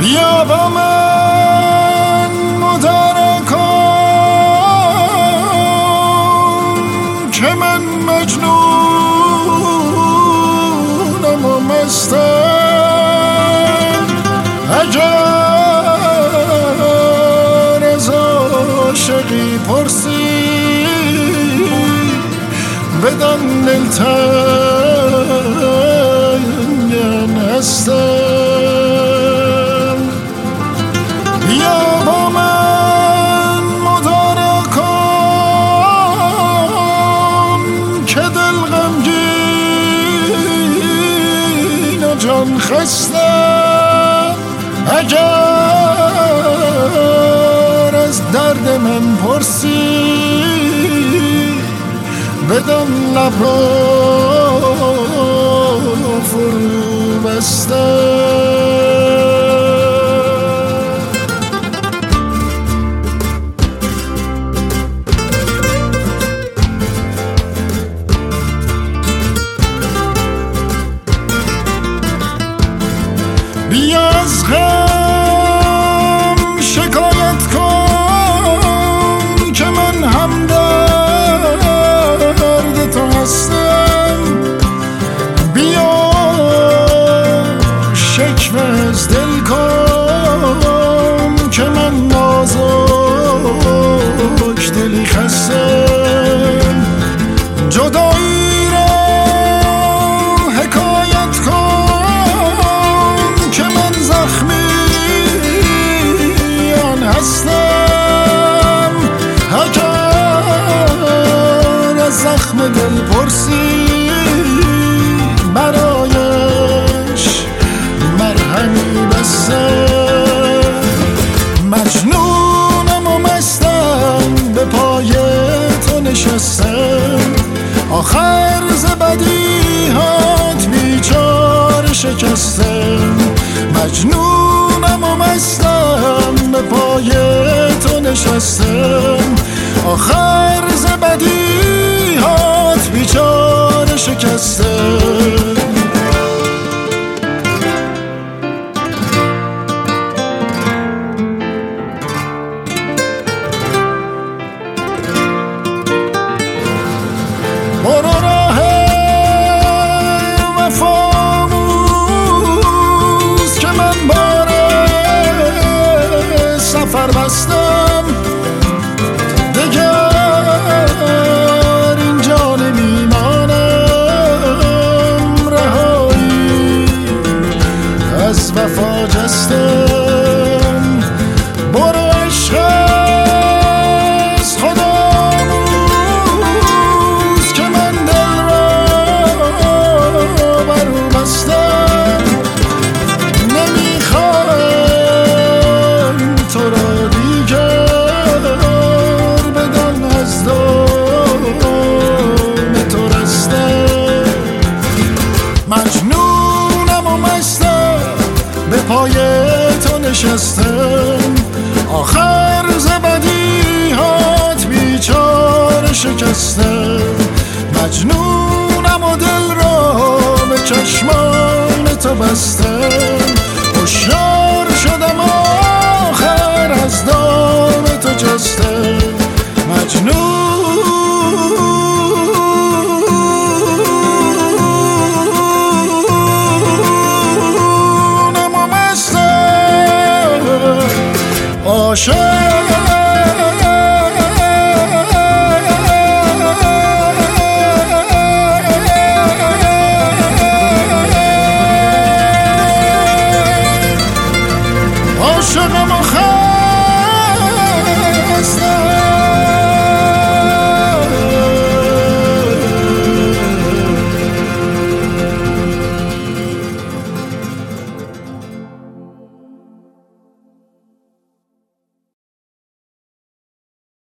بیا با من مدارا کن که من مجنونم و مستم. اگر از عاشقی پرسی بدان دلتنگ هستم. بیا با من مدارا کن که دل غمگین و جان خستم. اگر از درد من پرسی بدان لب را فرو بستم. بیا از غم شکایت کن که من هم درد تو هستم. بیا شکوه از دل کن که من نازک دلی خستم. جدایی را حکایت کن که من زخمیان هستم. اگر از زخم دل پرسی برایش مرهمی بستم. مجنونم و مستم به پای تو نشستم. آخر ز بدیهات بیچاره شکستم. مجنونم و مستم به پای تو نشستم. آخر ز بدیهات بیچاره شکستم. برو راه وفاموز که من بار سفر بستم. دگر اینجا نمیمانم، رهایی از وفا جستم. برو عشق از خداموز که من دل را برو بستم. نمیخواهم تو را دیگر بدان از دام تو رستم. مجنونم و مستم به پای تو نشستم. آخر ز بدیهات بیچاره شکستم. مجنونم و دل را به چشمان تو بستم.